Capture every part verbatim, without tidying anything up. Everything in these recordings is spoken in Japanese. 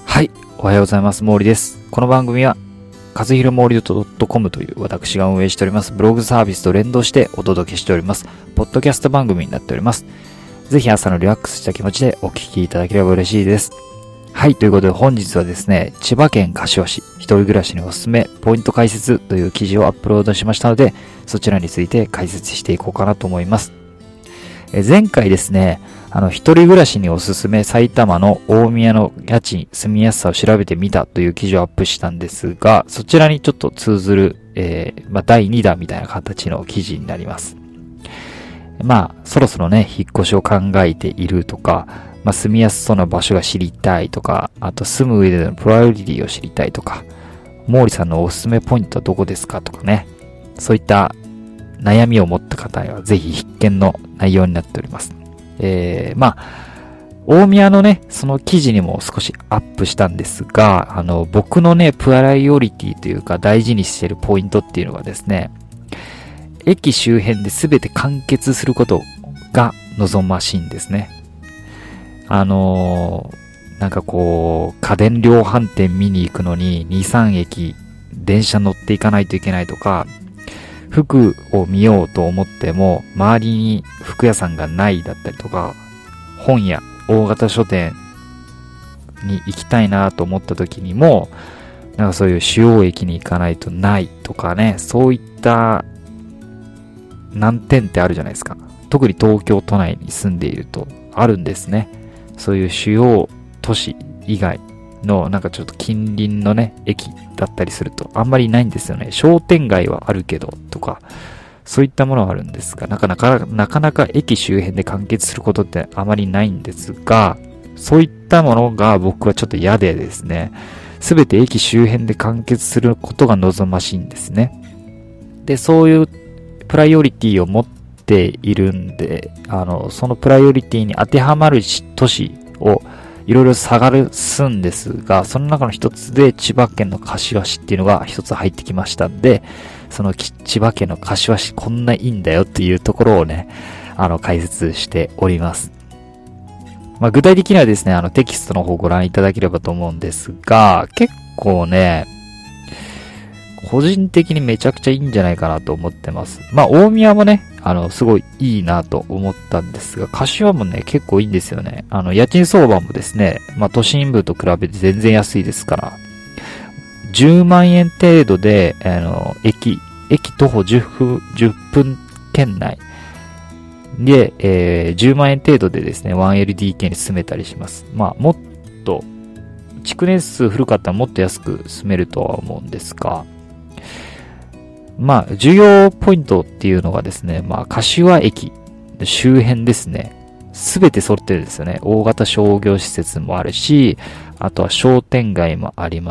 はい、おはようございます。毛利です。この番組は和弘毛利.com という私が運営しておりますブログサービスと連動してお届けしておりますポッドキャスト番組になっております。ぜひ朝のリラックスした気持ちでお聞きいただければ嬉しいです。はい、ということで本日はですね、千葉県柏市一人暮らしにおすすめポイント解説という記事をアップロードしましたので、そちらについて解説していこうかなと思います。え前回ですね、あの一人暮らしにおすすめ埼玉の大宮の家賃住みやすさを調べてみたという記事をアップしたんですが、そちらにちょっと通ずる、えーまあ、だいにだんみたいな形の記事になります。まあそろそろね引っ越しを考えているとか、まあ、住みやすそうな場所が知りたいとか、あと住む上でのプライオリティを知りたいとか、毛利さんのおすすめポイントはどこですかとかね、そういった悩みを持った方にはぜひ必見の内容になっております。えー、まあ大宮のねその記事にも少しアップしたんですが、あの僕のねプライオリティというか大事にしているポイントっていうのがですね、駅周辺で全て完結することが望ましいんですね。あのー、なんかこう家電量販店見に行くのにに、さんえき電車乗っていかないといけないとか、服を見ようと思っても周りに服屋さんがないだったりとか、本屋大型書店に行きたいなと思った時にもなんかそういう主要駅に行かないとないとかね、そういった難点ってあるじゃないですか。特に東京都内に住んでいるとあるんですね。そういう主要都市以外のなんかちょっと近隣のね駅だったりするとあんまりないんですよね。商店街はあるけどとか、そういったものはあるんですが、なかなかなかなか駅周辺で完結することってあまりないんですが、そういったものが僕はちょっと嫌でですね、すべて駅周辺で完結することが望ましいんですね。で、そういうプライオリティを持っているんで、あのそのプライオリティに当てはまる都市をいろいろ探すんですが、その中の一つで千葉県の柏市っていうのが一つ入ってきましたんで、その千葉県の柏市こんないいんだよっていうところをね、あの解説しております。まあ、具体的にはですね、あのテキストの方をご覧いただければと思うんですが、結構ね、個人的にめちゃくちゃいいんじゃないかなと思ってます。まあ大宮もね、あのすごいいいなと思ったんですが、柏もね結構いいんですよね。あの家賃相場もですね、まあ都心部と比べて全然安いですから、じゅうまんえん程度であの駅駅徒歩じゅっぷん、じゅっぷん圏内で、えー、じゅうまんえん程度でですね ワンエルディーケー に住めたりします。まあもっと築年数古かったらもっと安く住めるとは思うんですが、まあ、重要ポイントっていうのがですね、まあ、柏駅周辺ですね。すべて揃ってるんですよね。大型商業施設もあるし、あとは商店街もあります。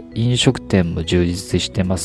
飲食店も充実してます。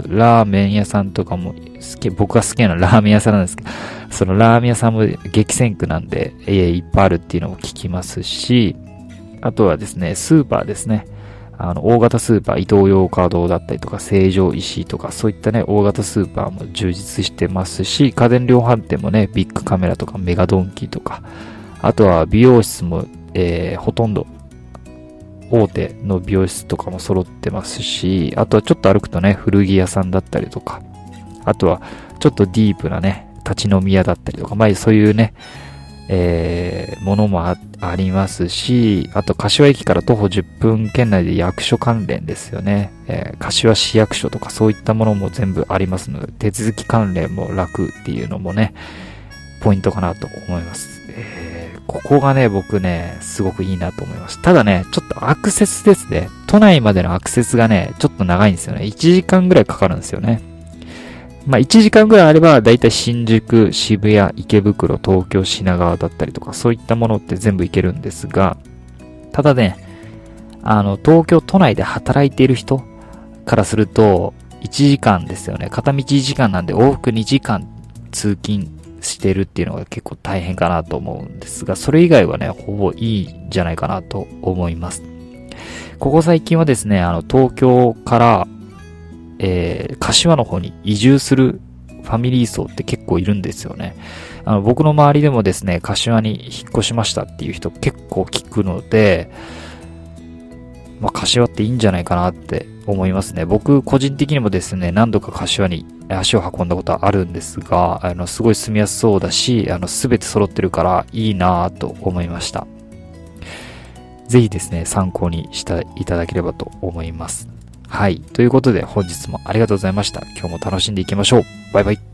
ラーメン屋さんとかも好き、僕が好きなのはラーメン屋さんなんですけど、そのラーメン屋さんも激戦区なんで、えー、いっぱいあるっていうのも聞きますし、あとはですね、スーパーですね。あの大型スーパー、イトーヨーカドーだったりとか、成城石井とか、そういったね、大型スーパーも充実してますし、家電量販店もね、ビッグカメラとか、メガドンキとか、あとは美容室も、えー、ほとんど、大手の美容室とかも揃ってますし、あとはちょっと歩くとね、古着屋さんだったりとか、あとはちょっとディープなね、立ち飲み屋だったりとか、まあそういうね、えー、ものも あ, ありますし、あと柏駅から徒歩じゅっぷん圏内で役所関連ですよね、えー、柏市役所とかそういったものも全部ありますので、手続き関連も楽っていうのもねポイントかなと思います。えー、ここがね僕ねすごくいいなと思います。ただねちょっとアクセスですね、都内までのアクセスがねちょっと長いんですよね。いちじかんぐらいかかるんですよね。まあいちじかんぐらいあればだいたい新宿、渋谷、池袋、東京、品川だったりとかそういったものって全部行けるんですが、ただね、あの東京都内で働いている人からするといちじかんですよね。片道いちじかんなんで往復にじかん通勤してるっていうのが結構大変かなと思うんですが、それ以外はねほぼいいんじゃないかなと思います。ここ最近はですね、あの東京からえー、柏の方に移住するファミリー層って結構いるんですよね。あの僕の周りでもですね、柏に引っ越しましたっていう人結構聞くので、 まあ、柏っていいんじゃないかなって思いますね。僕個人的にもですね、何度か柏に足を運んだことはあるんですが、あの、すごい住みやすそうだし、あの、すべて揃ってるからいいなぁと思いました。ぜひですね、参考にしていただければと思います。はい。ということで本日もありがとうございました。今日も楽しんでいきましょう。バイバイ。